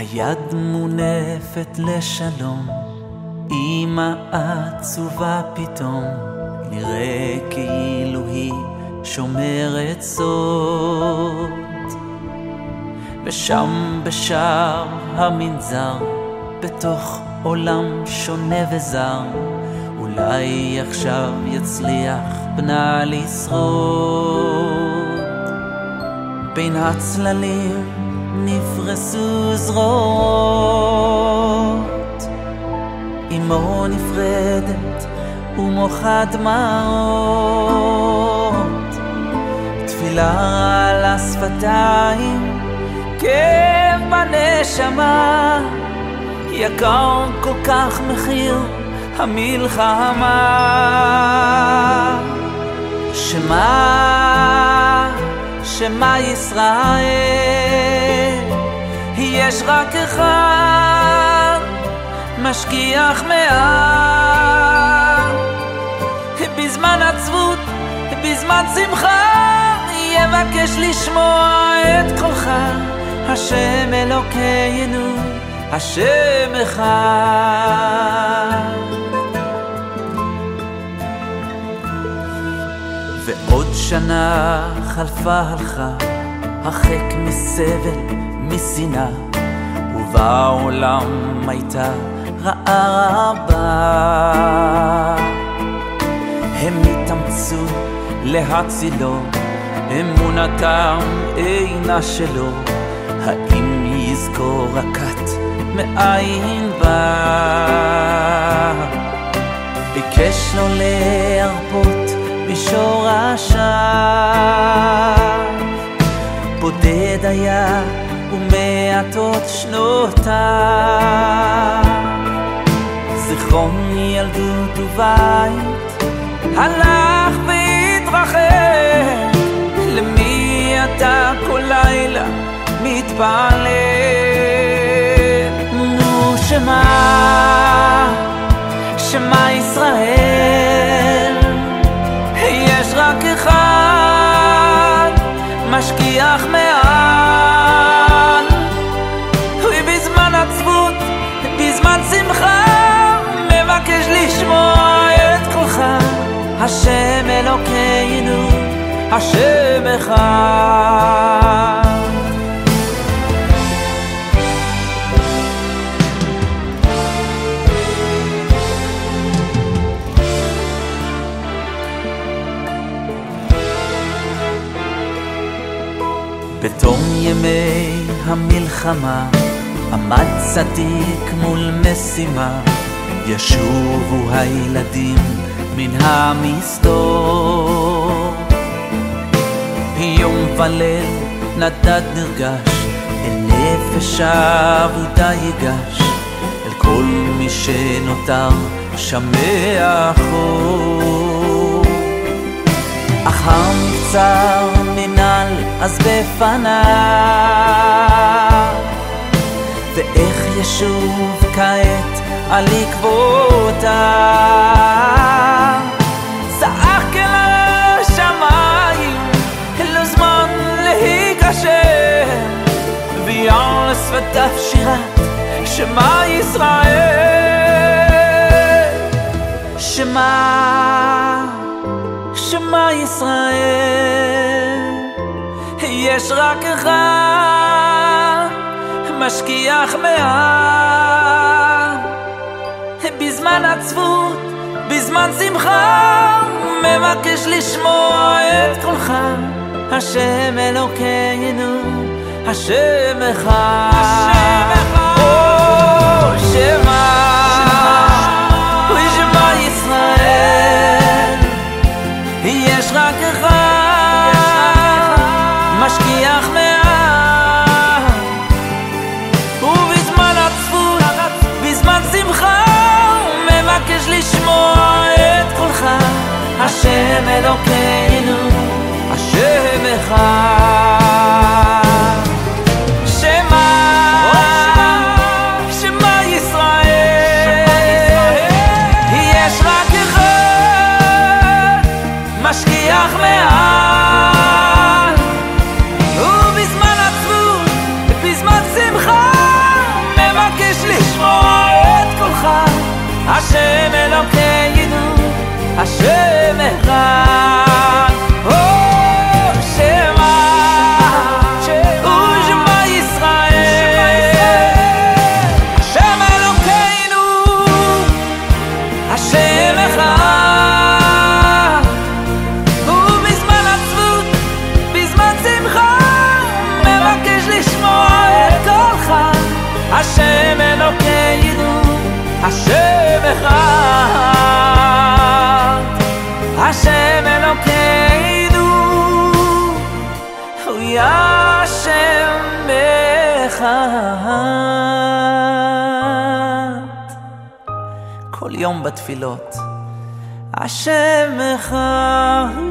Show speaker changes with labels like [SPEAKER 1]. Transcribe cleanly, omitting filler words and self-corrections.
[SPEAKER 1] היד מונפת לשלום, אמא עצובה פתאום, נראה כאילו היא שומרת סוד. ושם בשער המנזר, בתוך עולם שונה וזר, אולי עכשיו יצליח בנה לשרוד. בין הצללים נפרסו זרועות, אמו נפרדת ומוחה דמעות, תפילה על השפתיים, כאב בנשמה, יקר כל כך מחיר המלחמה. שמה ישראל, יש רק אחד משגיח מעל. בזמן עצבות, בזמן שמחה, יבקש לשמוע את קולך, השם אלוקינו, השם אחד. ועוד שנה חלפה הלכה, הרחק מסבל, משנאה, ובעולם הייתה רעה רבה. הם התאמצו להצילו, אמונתם אינה שלו, האם יזכור הכת מאין בא? ביקש לו להרפות משורשיו, בודד היה ומעטות שנותיו, זיכרון ילדות ובית הלך והתרחק. למי אתה כל לילה מתפלל? נו שמה ישראל, יש רק אחד משגיח מעל. ובזמן עצבות, בזמן שמחה, מבקש לשמוע את קולך, השם אלוקינו, השם אחד. בתום ימי המלחמה עמד צדיק מול משימה, ישובו הילדים מן המסתור. יום וליל נדד נרגש, אל נפש אבודה ייגש, אל כל מי שנותר שם מאחור. אך המבצר מנהל אז בפניו, ואיך ישוב כעת על עקבותיו. צעק אל השמיים, אין לו זמן להיגשר, ויער לשפתיו שירת שמה ישראל. שמה ישראל, יש רק אחד משגיח מעל. בזמן עצבות, בזמן שמחה, מבקש לשמוע את קולך, השם אלוקינו, השם אחד. שמה ישראל, יש רק אחד משגיח מעל. ובזמן עצבות, בזמן שמחה, מבקש לשמוע את קולך, השם אלוקינו, השם אחד. שמה ישראל, יש רק אחד משגיח מעל. ובזמן עצבות, בזמן שמחה, יום בתפילות השם אחד